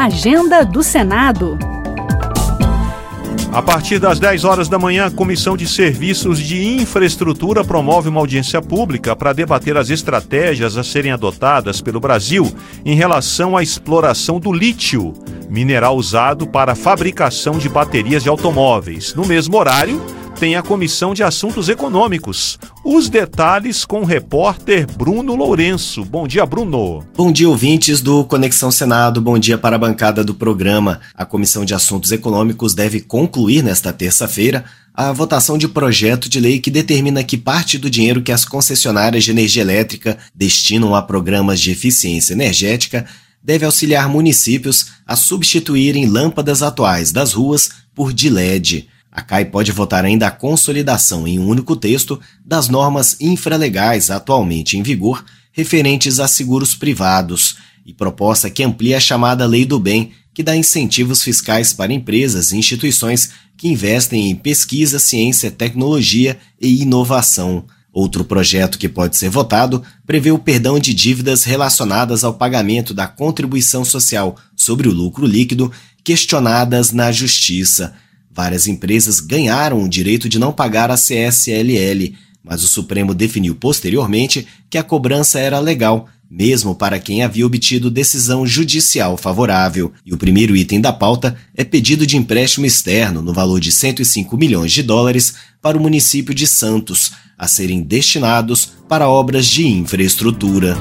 Agenda do Senado. A partir das 10 horas da manhã, a Comissão de Serviços de Infraestrutura promove uma audiência pública para debater as estratégias a serem adotadas pelo Brasil em relação à exploração do lítio, mineral usado para a fabricação de baterias de automóveis. No mesmo horário, tem a Comissão de Assuntos Econômicos. Os detalhes com o repórter Bruno Lourenço. Bom dia, Bruno. Bom dia, ouvintes do Conexão Senado. Bom dia para a bancada do programa. A Comissão de Assuntos Econômicos deve concluir nesta terça-feira a votação de projeto de lei que determina que parte do dinheiro que as concessionárias de energia elétrica destinam a programas de eficiência energética deve auxiliar municípios a substituírem lâmpadas atuais das ruas por de LED. A CAI pode votar ainda a consolidação em um único texto das normas infralegais atualmente em vigor referentes a seguros privados e proposta que amplia a chamada Lei do Bem, que dá incentivos fiscais para empresas e instituições que investem em pesquisa, ciência, tecnologia e inovação. Outro projeto que pode ser votado prevê o perdão de dívidas relacionadas ao pagamento da contribuição social sobre o lucro líquido questionadas na Justiça. Várias empresas ganharam o direito de não pagar a CSLL, mas o Supremo definiu posteriormente que a cobrança era legal, mesmo para quem havia obtido decisão judicial favorável. E o primeiro item da pauta é pedido de empréstimo externo no valor de US$105 milhões para o município de Santos, a serem destinados para obras de infraestrutura.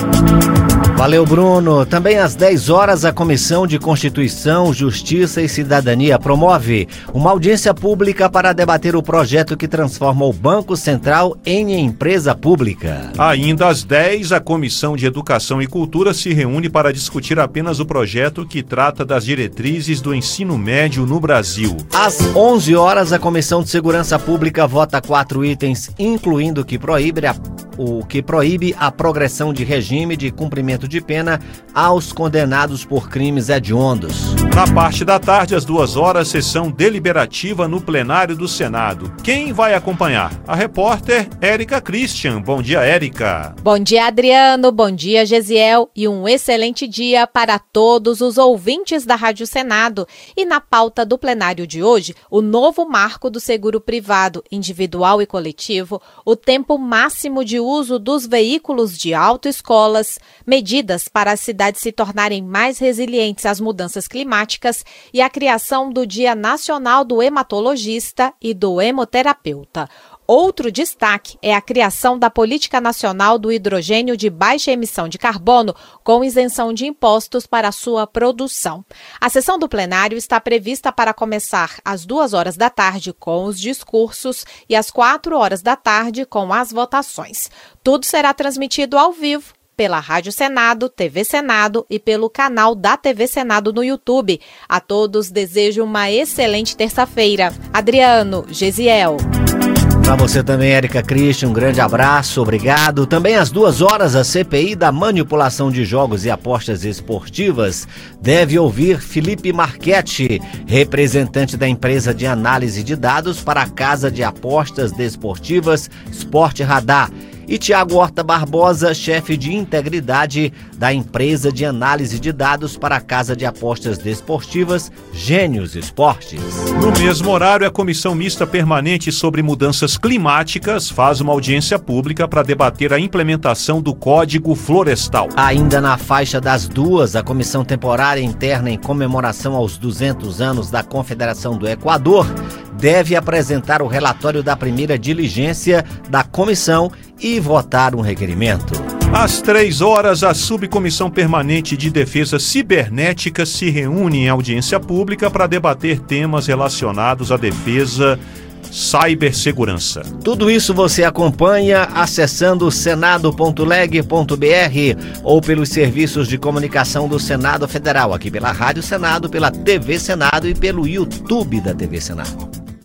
Valeu, Bruno. Também às 10 horas, a Comissão de Constituição, Justiça e Cidadania promove uma audiência pública para debater o projeto que transforma o Banco Central em empresa pública. Ainda às 10, a Comissão de Educação e Cultura se reúne para discutir apenas o projeto que trata das diretrizes do ensino médio no Brasil. Às 11 horas, a Comissão de Segurança Pública vota 4 itens, incluindo o que proíbe a progressão de regime de cumprimento de pena aos condenados por crimes hediondos. Na parte da tarde, às 2 horas, sessão deliberativa no plenário do Senado. Quem vai acompanhar? A repórter Érica Christian. Bom dia, Érica. Bom dia, Adriano. Bom dia, Gesiel. E um excelente dia para todos os ouvintes da Rádio Senado. E na pauta do plenário de hoje, o novo marco do seguro privado, individual e coletivo, o tempo máximo de uso dos veículos de autoescolas, medidas para as cidades se tornarem mais resilientes às mudanças climáticas e a criação do Dia Nacional do Hematologista e do Hemoterapeuta. Outro destaque é a criação da Política Nacional do Hidrogênio de Baixa Emissão de Carbono, com isenção de impostos para a sua produção. A sessão do plenário está prevista para começar às 2 horas da tarde com os discursos e às 4 horas da tarde com as votações. Tudo será transmitido ao vivo pela Rádio Senado, TV Senado e pelo canal da TV Senado no YouTube. A todos desejo uma excelente terça-feira. Adriano, Gesiel. Para você também, Érica Christian, um grande abraço, obrigado. Também às 2 horas, a CPI da manipulação de jogos e apostas esportivas deve ouvir Felipe Marchetti, representante da empresa de análise de dados para a Casa de Apostas Desportivas Sport Radar, e Tiago Horta Barbosa, chefe de integridade da empresa de análise de dados para a Casa de Apostas Desportivas Gênios Esportes. No mesmo horário, a Comissão Mista Permanente sobre Mudanças Climáticas faz uma audiência pública para debater a implementação do Código Florestal. Ainda na faixa das 2, a Comissão Temporária Interna em comemoração aos 200 anos da Confederação do Equador deve apresentar o relatório da primeira diligência da comissão e votar um requerimento. Às 3 horas, a Subcomissão Permanente de Defesa Cibernética se reúne em audiência pública para debater temas relacionados à defesa cibersegurança. Tudo isso você acompanha acessando senado.leg.br ou pelos serviços de comunicação do Senado Federal, aqui pela Rádio Senado, pela TV Senado e pelo YouTube da TV Senado.